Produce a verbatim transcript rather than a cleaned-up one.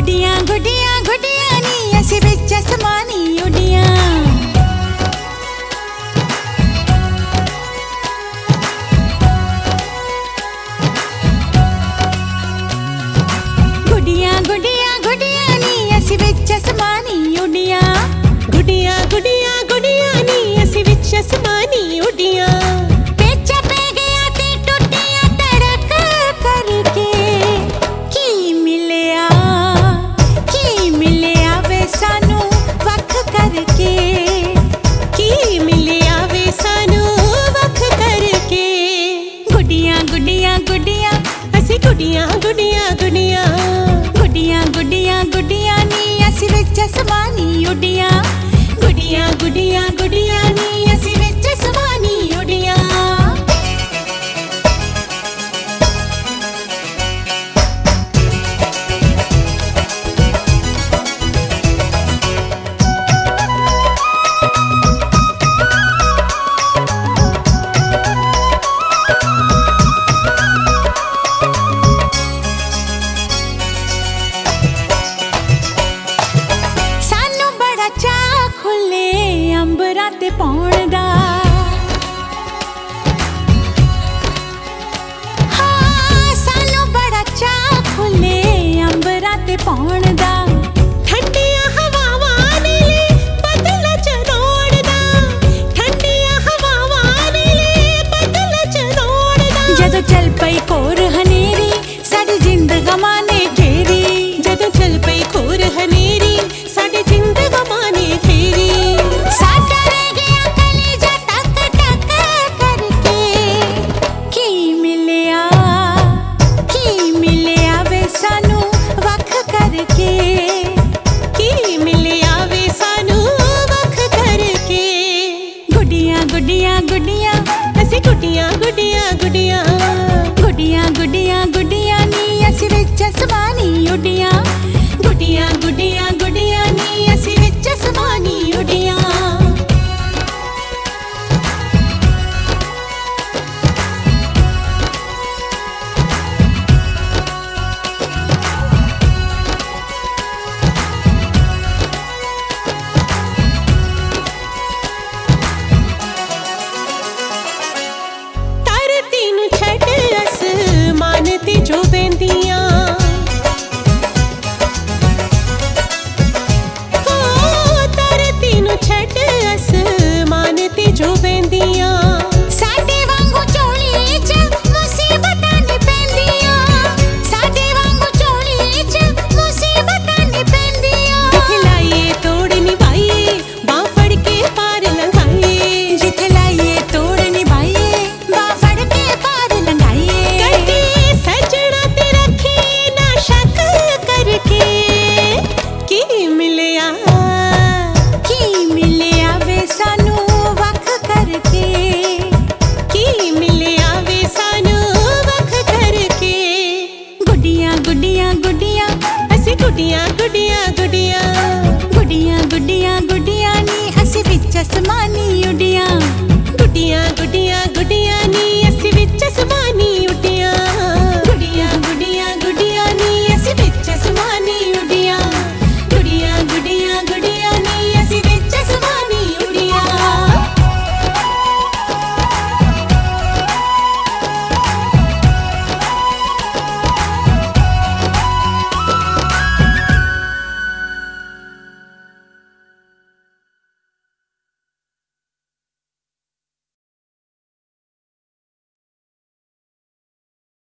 गुडियां गुडियां गुडियां नी असी विच आसमानी उडियां। गुडियां गुडियां गुडियां नी असी विच आसमानी उडियां। गुडियां गुडियां गुडियां नी असी विच आसमानी उडियां। पेचा पे गया ते टुटियां तड़क करके की मिलिया की मिलिया वे सानू वख करके। की मिलिया वे सानू वख करके। गुडियां गुडियां गुडियां असी गुडियां गुडियां गुडियां। गुडियां गुडियां गुडियां नी असी विच आसमानी उडियां। गुडियां गुडियां गुडियां नी असी विच आसमानी उडियां। सानू बड़ा चा खुले अंबरां ते पौण दा। हाँ सानू बड़ा चा खुले अंबरां ते पौण दा। ठंडियां हवावां ने बदल चरोड़दा। ठंडियां हवावां ने बदल चरोड़दा। जदों चल पई कोर हनेरी साडी जिंद गमां ने घेरी। जदों चल पई खोर हनेरी साडे जिंद गमां ने घेरी। साडा रह गया कलेजा टक टक करके की मिलिया की मिलिया वे सानू वख करके। की मिलिया वे सानू वख करके। गुडियां गुडियां गुडियां असी गुडियां गुडियां गुडियां। गुडियां गुडियां गुडियां नी असी विच आसमानी उडियां। गुडियां गुडियां गुडियां नी असी विच आसमानी उडियां। धरती नूं छड्ड आसमान ते जो बेंदियां। हो धरती नूं छड्ड आसमान ते जो बेंदियां। साडे वांगू चोली च मुसीबतां नी पैंदियां। साडे वांगू चोली च मुसीबतां नी पैंदियां। जिथे लाइए तोड़ निभाइए बां फड़ के पार लंघाइए। जिथे लाइए तोड़ निभाइए बां फड़ के पार लंघाइए। कटे सजना ते रखे ना शक करके। की मिलिया की मिलिया वे सानू वख करके। की मिलिया वे सानू वख करके। गुडियां गुडियां गुडियां असी गुडियां गुडियां गुडियां। गुडियां गुडियां गुडियां नी असी विच आसमानी उडियां। गुडियां गुडियां गुडियां नी असी विच आसमानी